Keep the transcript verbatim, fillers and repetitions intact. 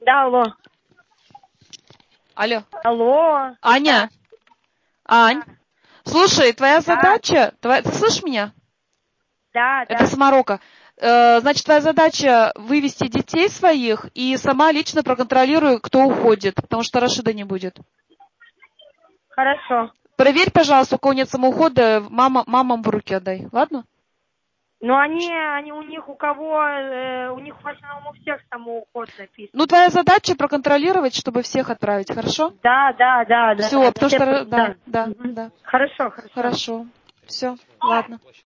Да, алло. Алло. Алло. Аня. Ань. Да. Слушай, твоя Да. задача... Твоя... Ты слышишь меня? Да, Это да. Самарока. Э, значит, твоя задача вывести детей своих и сама лично проконтролируй, кто уходит, потому что Рашида не будет. Хорошо. Проверь, пожалуйста, у кого нет самоухода, мама, мамам в руки отдай, ладно? Ну, они, они у них, у кого, э, у них в основном у всех самоуход написан. Ну, твоя задача проконтролировать, чтобы всех отправить, хорошо? Да, да, да, да. Все, потому Все, что... Да, да. да, Угу. да. Хорошо, хорошо. Хорошо. Все, ладно.